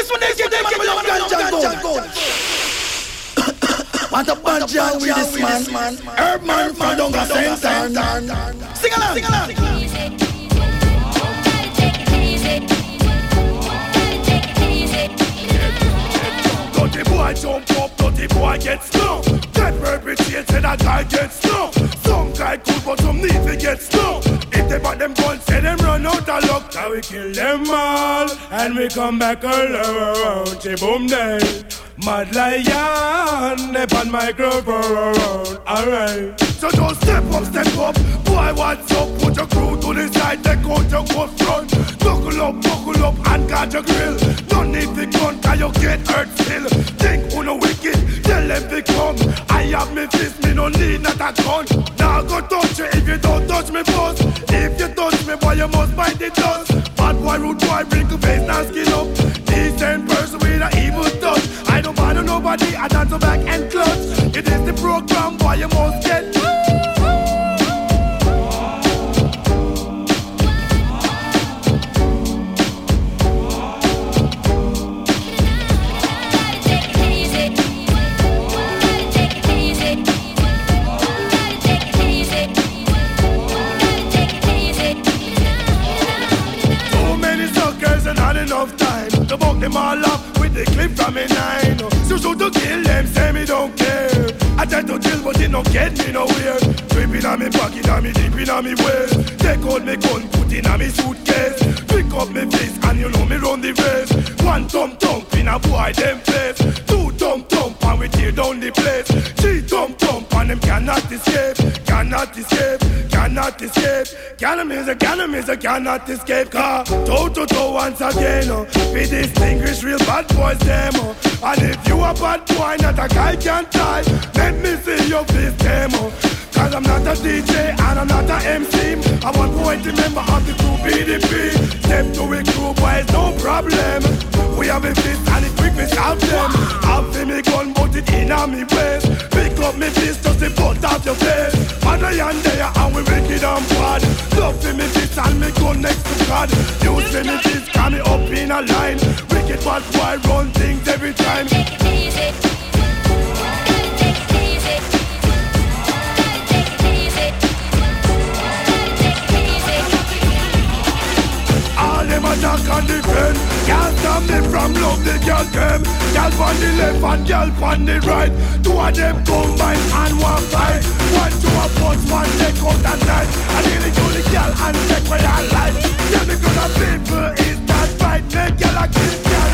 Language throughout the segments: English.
This one is get them on. Want a bad job with this man. Herb man from down the center. Sing along, sing along. Dirty boy jump up, dirty boy get stung. That perpetrated a guy get stung. Some guy cool but some need to get stung. If they bought them guns, say them run out of luck. Now we kill them all and we come back alone. Boom day. Mad lion, they on microphone. Alright. So just step up. Boy, what's up? Put your crew to the side, take out your go front. Buckle up, and guard your grill. Don't need the gun, cause you get hurt still. Think who no wicked, tell them to come. I have me fist, me no need not a gun. Now go touch you if you don't touch me, boss. If you touch me, boy, you must bite the dust. Bad boy, rude boy, wrinkle face, now skin up. Decent person with an evil touch. I don't bother nobody, I dance back and clutch. It is the program, boy, you must get. Enough time to buck them all up with the clip from a 9. So shoot to kill them, say me don't care. I try to chill but it don't get me nowhere. Dripping on me pocket and me deep in on me waist. Take out me gun, put in on me suitcase. Pick up me fist and you know me run the race. One thump in a boy them face. Two thump and we tear down the place. Three thump and them cannot escape. Cannot escape. Cannot escape. Car toe once again. We distinguish real bad boys demo. And if you a bad boy, not a guy can tie. Let me see your face demo. Cause I'm not a DJ and I'm not a MC. I'm one pointy member of the crew BDP. Step to a crew boys, no problem. We have a fist and it quick we stop them. Have me gun but it in on me waist. Pick up me fist just the butt off your face. And I am there and we wicked and bad. Love me fist and me gun next to God. Use me fist, call me up in a line. Wicked bad boy run things every time. Take it easy. Them attack and defend. Can't stop me from love the girl them. Girl on the left and girl on the right. Two of them combine and one fight. One to a post, one take out at night. I really do the girl and take away her life. Tell me good of people is that right. Make girl a kill girl.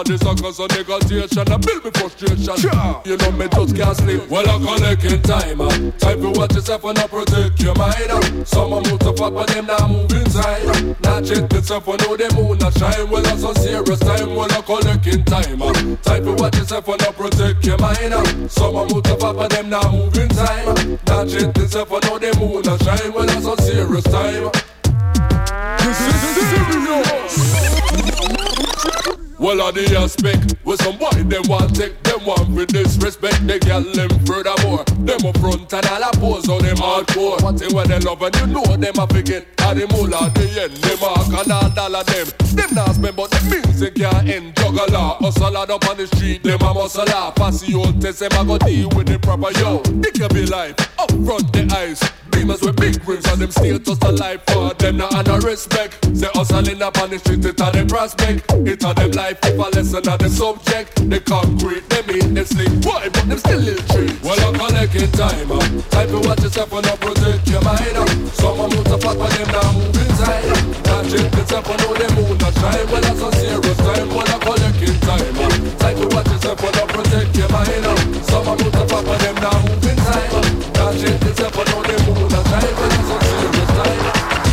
all the suckers on negotiation and build me frustration. You know me just can't sleep. Well, I'm collecting time. Time to watch yourself and not protect your mind. Some move to fuck, but them not move inside. Not check yourself and know the moon not shine. Well, that's a serious time. Well, I'm collecting time. Time to watch yourself and not protect your mind. Some move to fuck, but them not move inside. Not check yourself and know the moon not shine. Well, that's a serious time. This is serious. Well, on the aspect, with some boy, them want take, them want with disrespect, they get them furthermore. Them up front and all a pose on them hardcore. What they when they love and you know them a forget. At the moolah, the end, them mark and all dollar them. Them not spend, but the music can't end. Juggler, hustle out up on the street, them a muscle off. Pass the old test, them a go deal with the proper yo. They can be life, up front the eyes. Beamers with big rims and them still just a life for them not under respect. Say hustling up on the street, it a them prospect. It a them life if a lesson of them subject. They concrete, them in them sleep. Why, but them still ill treat. Well, I'm collecting time. Time to watch yourself and not protect your mind. Someone move to fuck, but them not move inside. Can't check yourself and know them moon not shine. Well, that's a serious time. Well, I'm collecting time. Time to watch yourself and not protect your mind. Someone move to fuck, but them not move inside. Can't check yourself and know them moon not shine. Well, that's a serious time.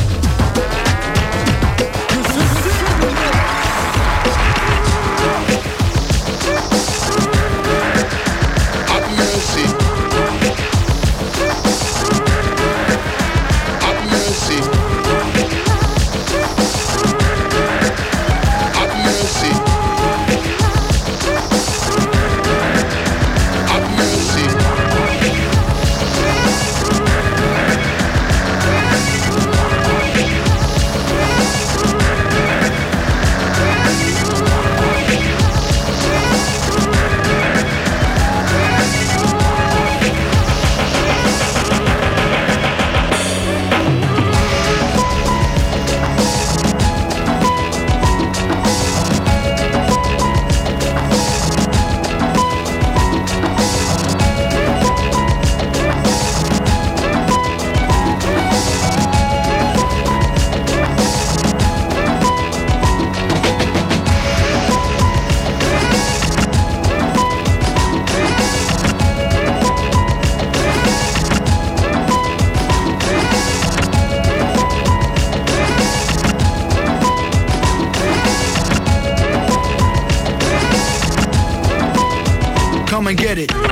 Come and get it.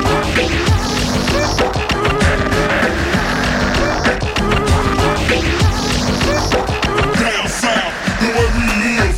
Down south, the way we live.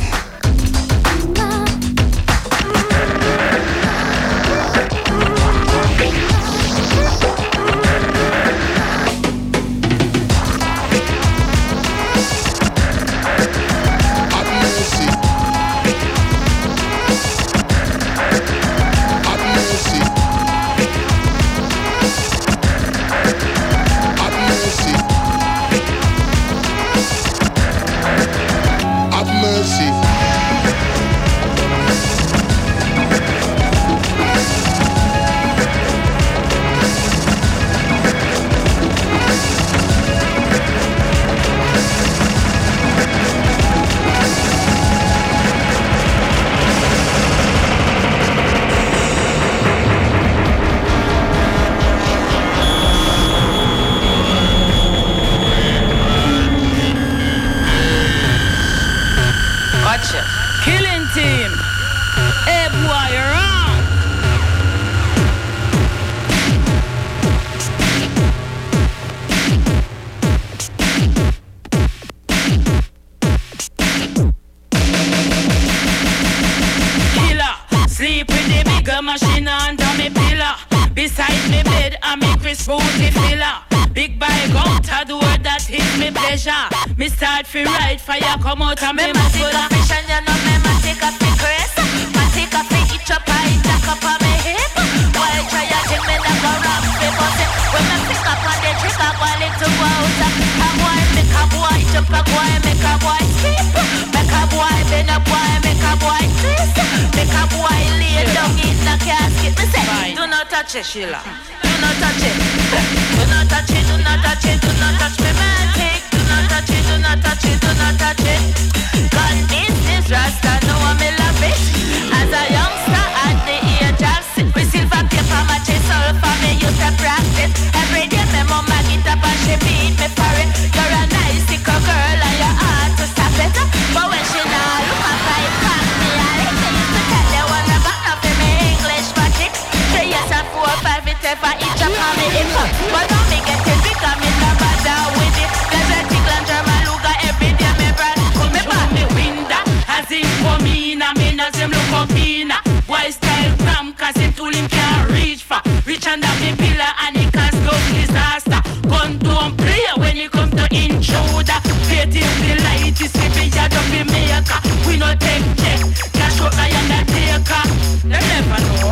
Me start fi ride fire come out and me take a fish and you know me take a fi Chris. Me take a fi each up and jack up on me hip. While try a thing me not go rock me but when me pick up on the trick I want it to go out. A boy make a boy jump, a boy make a boy skip, make a boy bend a boy make a boy twist, make a boy lay down in the casket. Me say do not touch it, Sheila. Do not touch it. Do not touch it. Do not touch it. Do not touch me, man. Do not touch it, do not touch it, do not touch it. 'Cause this is is Rasta, know me love it. As a youngster at the age of 6, with silver paper matches all for me used to practice. Every day my mama get up and she beat me for it. You're a nice sicker girl and you're hard to stop it. But when she now look up right past me, I used to tell you one about nothing me English magic. 3 years and 4 or 5 it ever each up on me hip. But now me get it bigger, me no bother with it. Cause I tickle and German Luga every day me brand. Come me back me window, as if for me na me no him look up in. Why style cram, cause him tool him can't reach for. Reach under me pillar and he can stop disaster. Gun don't play when he come to intruder. Creative delight is sleeping yard of the maker. We no take check, cash out I undertaker. They never know.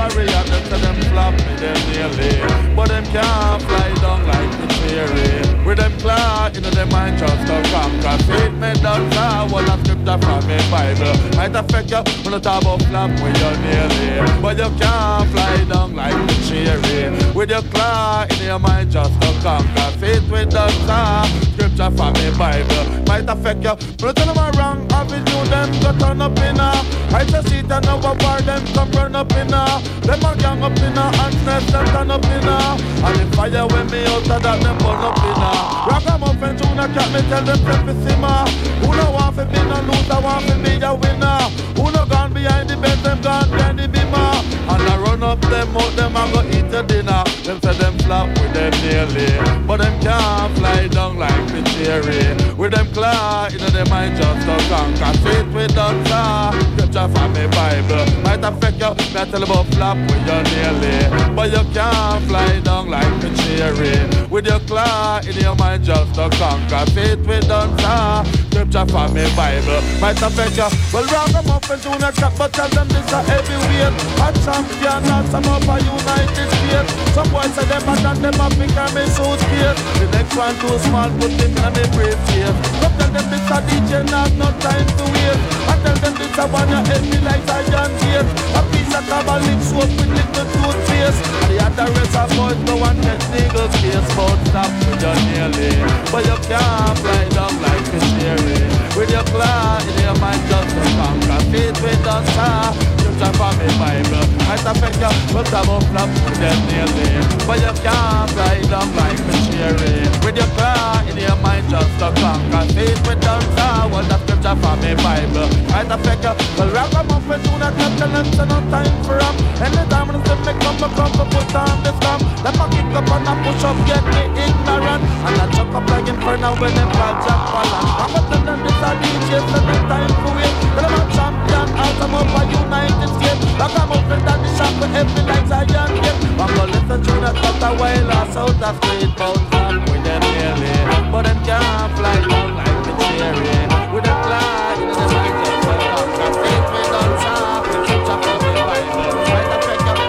chariot, them say them flop me, them nearly. But them can't fly down like the cherry. With them claw, you know them mind just to conquer. Faith made down far, one of scripture from me Bible. Might affect you, when you talk about flop when you're nearly. But you can't fly down like the cherry. With your claw, in your mind just to conquer. Faith with down far, scripture from me Bible. Might affect you, when you tell them I'm wrong, avenue them go turn up in a. I just see that now a war them come run up in a. Them a gang up in a, and snatch them turn up in a. And the fire when me out of that them burn up in a. Ragamuffin tuna cat me tell them to simmer. Who no want to be no loser, want to be a winner. Who no gone behind the bed, them gone behind the beamer. And I run up them out, them a go eat your dinner. Them say them flop with them nearly, but them can't fly down like the cherry. With them claw, you know them mind just to conquer. Faith with them claw, scripture from me Bible. Might affect you, me tell about flop with your nearly, but you can't fly down like the cherry. With your claw, in your mind just to conquer. Faith with them claw, scripture from me Bible. Might affect you, well ragamuffin do not chat, but tell them this a heavyweight. A champion, not some of a United States. Some boys say them and them a pick and me suitcase. The next one too small, put him in me briefcase. Come tell them this a DJ, not no time to wait. I tell them this a one you help me like a John Gate. A piece of cover lip soap with little toothpaste. The other rest of boys no one get niggas case. But stop with your nearly, but you can't fly down like a cherry. With your claw in your mind just to conquer. Faith with us scripture from me Bible. Might affect you, but I'm up flop with them nearly, but you can't fly down like a cherry. With your claw in your mind just to conquer. Faith with us what the scripture from me Bible. Might affect you, well ragamuffin do not have to left no time for them. Anytime when they make up a put on the stamp. Them a kick up and a push up, get me ignorant. And I chuck up like inferno when them call Jack Pallant. I'm a tell them this a DJ, so no time to wait. Tell them I'm champion, out I'm up a United States. Like I'm up in the shop with every like Zion Gate. I'm gonna listen to that cut a while or out of street. Bout flop with them nearly, but them can't fly down like the cherry. With them fly, you know them like just well up. Got faith with them soft, with them chop up the Bible. Right up pick up.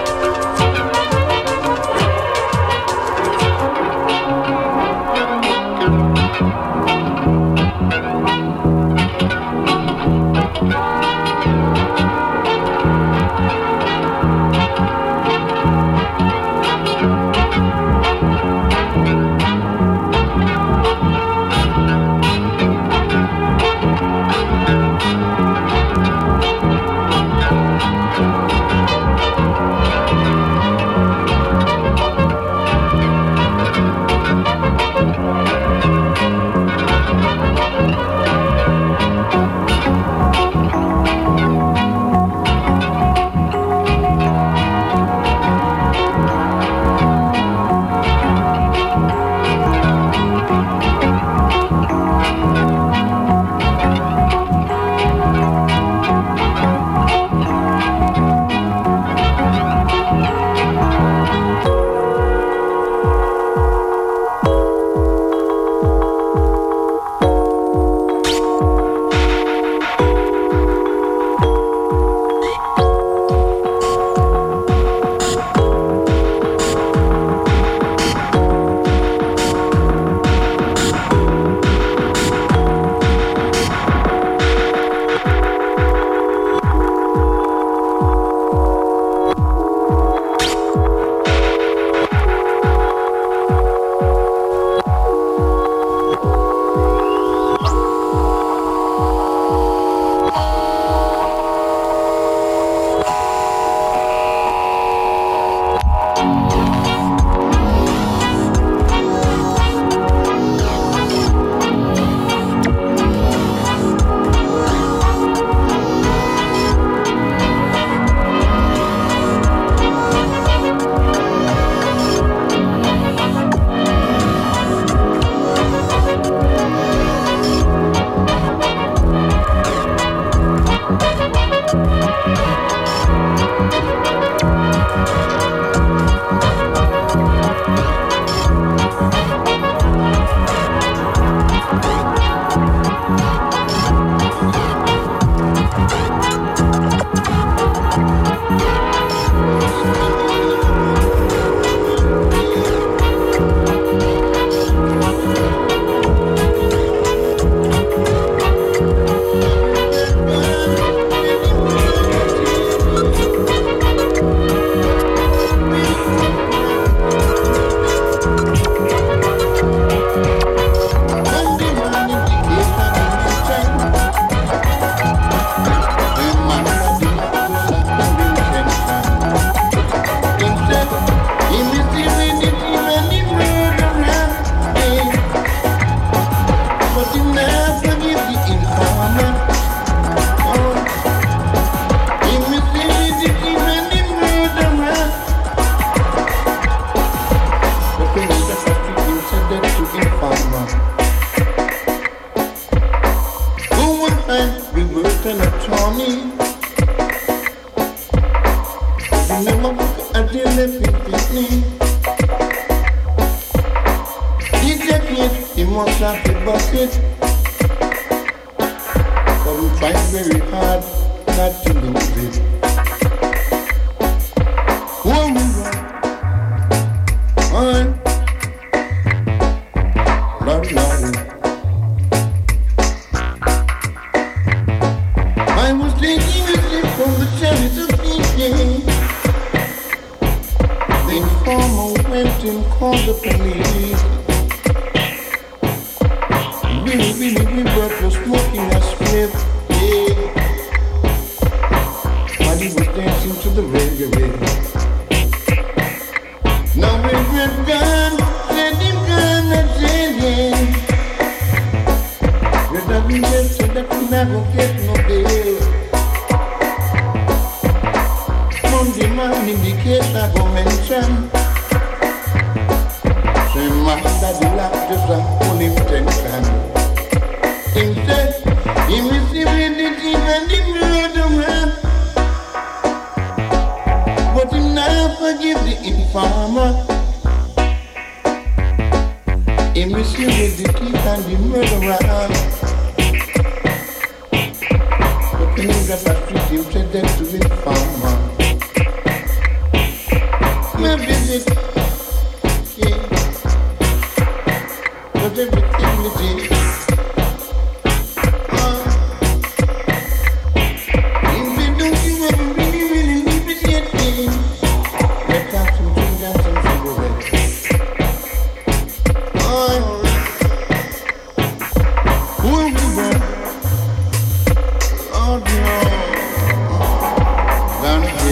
never until they fix me. He take it, he must have to bust it. But we fight very hard not to lose it. When we run, I was taking a sip from the cherries of evening. The informer went and called the police. Really, but was smoking a split. Yeah. While he was dancing to the reggae. Now we're gone, let him gone and sailing. We're talking just so that we never get no bail. Monday morning, the case I go mention. Say, man, that the lap just a full intention. Instead, he received the thief and the murderer. But he never forgive the informer. He received the thief and the murderer. But he never treat him said that to the informer. My visit, yeah. But everything we did. Down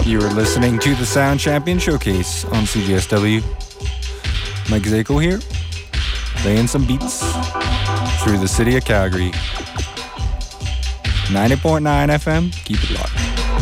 You are listening to the Sound Champion Showcase on CJSW. Mike Zako here, laying some beats through the city of Calgary. 90.9 FM, keep it locked.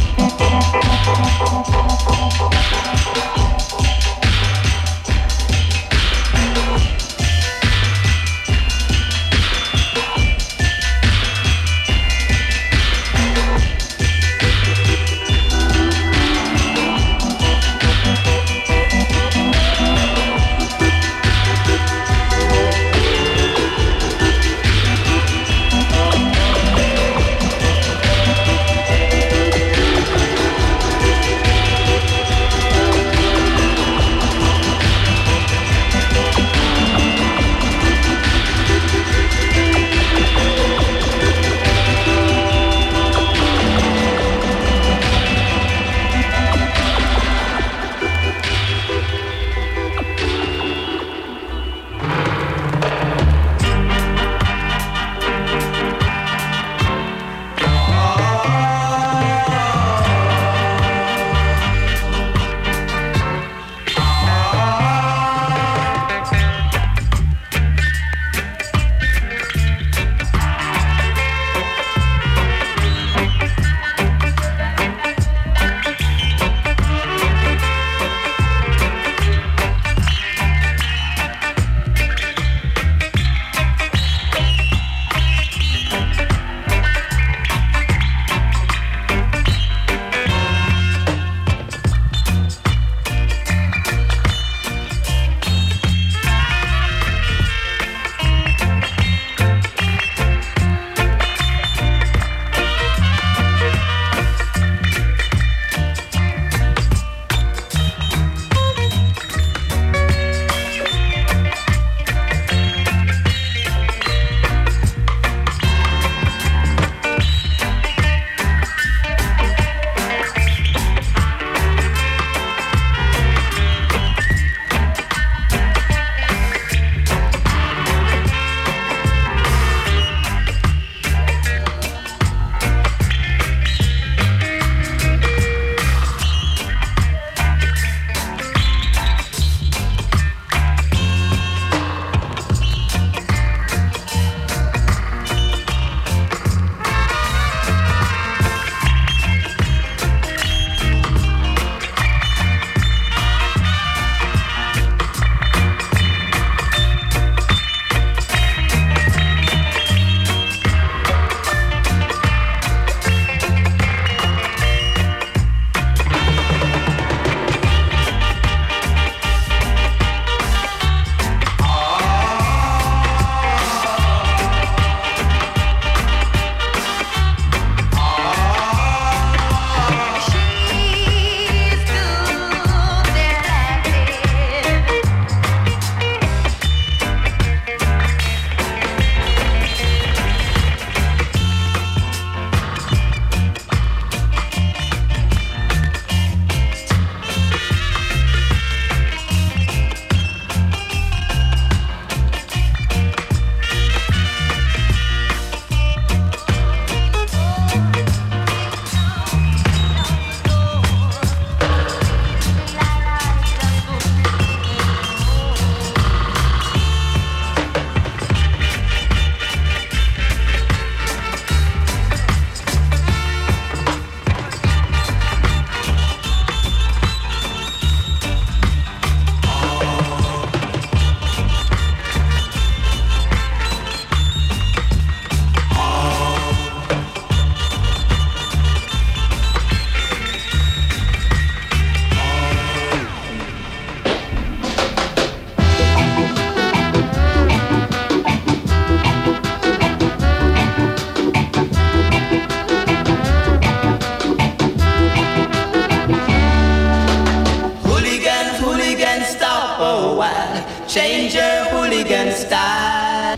Change your hooligan style.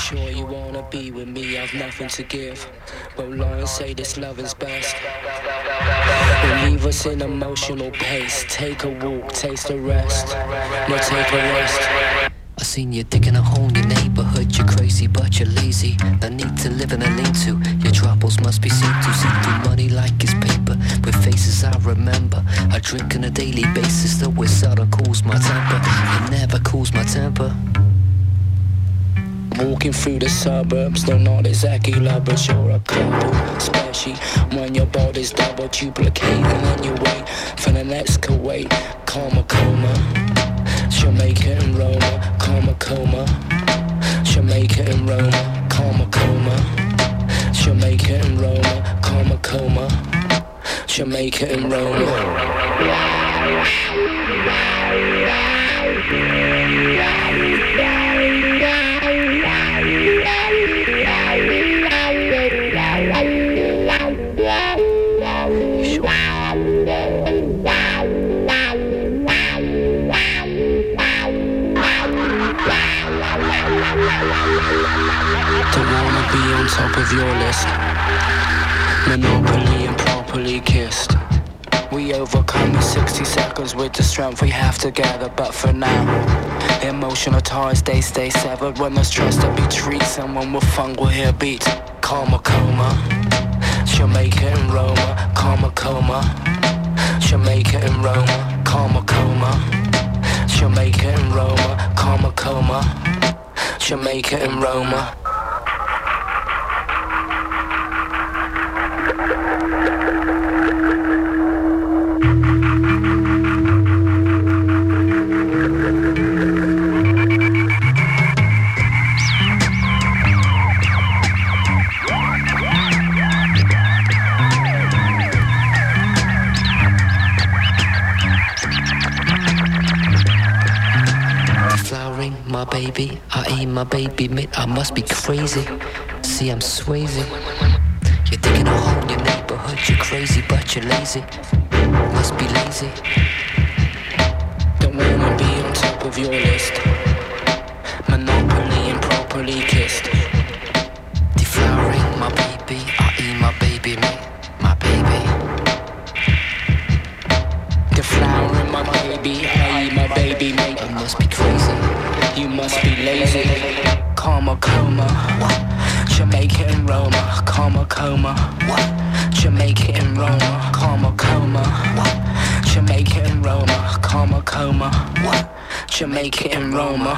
Sure you wanna be with me, I've nothing to give. Won't lie and say this love is best. Will leave us in emotional pace. Take a walk, taste a rest. No, take a rest. I seen you digging a hole in your neighborhood. You're crazy, but you're lazy. No need to live in a lean-to. Your troubles must be seen to. See through money like it's paper. With faces I remember. I drink on a daily basis, though it seldom cools my temper. It never cools my temper. Walking through the suburbs, they're not exactly lovers, you're a couple. Especially when your body's double duplicating and you wait for the next Kuwait. Coma, Jamaica and Roma. Coma, Jamaica and Roma. Coma, Jamaica and Roma. Coma, Jamaica and Roma. Don't wanna be on top of your list. Monopoly and properly kissed. We overcome in 60 seconds with the strength we have together. But for now, emotional ties, they stay severed. When there's trust to be treated, someone with fun will hear beats. Coma, Jamaica and Roma. Coma, Jamaica and Roma. Coma, Jamaica and Roma. Coma, Jamaica and Roma. My baby, I ain't my baby, mate, I must be crazy. See, I'm Swayze. You're digging a hole in your neighborhood. You're crazy, but you're lazy. Must be lazy. Don't wanna be on top of your list. Monopoly and properly kissed. Deflowering my baby, I ain't my baby, mate, my baby. Deflowering my baby, I ain't my baby, mate. I must be crazy. You must be lazy. Coma, Jamaica and Roma. Coma, Jamaica and Roma. Coma, Jamaica and Roma. Coma, Jamaica and Roma.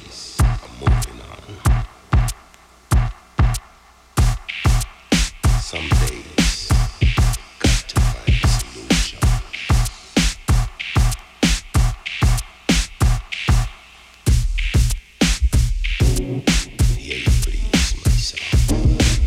days are moving on. Some days got to find a solution. Yeah, you please, my son.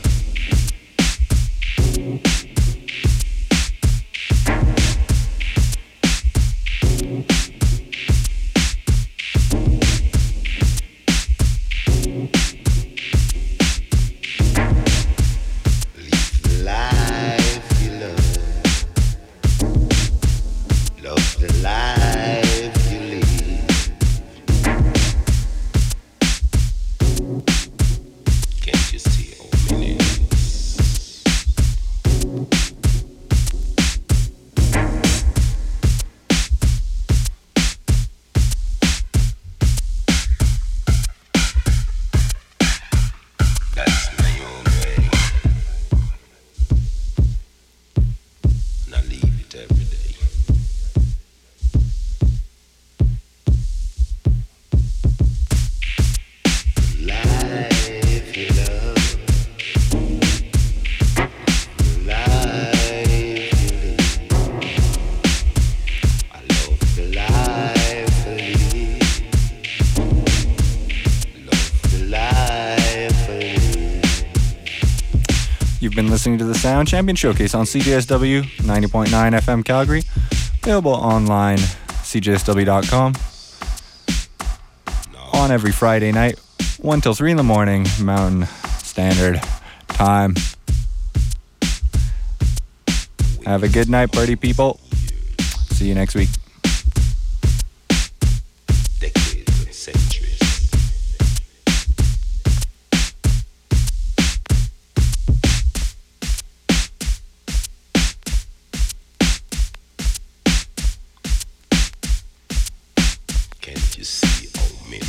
Been listening to the Sound Champion Showcase on CJSW 90.9 FM Calgary, available online cjsw.com, on every Friday night 1 till 3 in the morning Mountain Standard Time. Have a good night, party people. See you next week. Decades and centuries. Can't you see how many?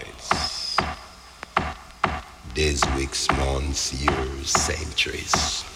Days, weeks, months, years, centuries.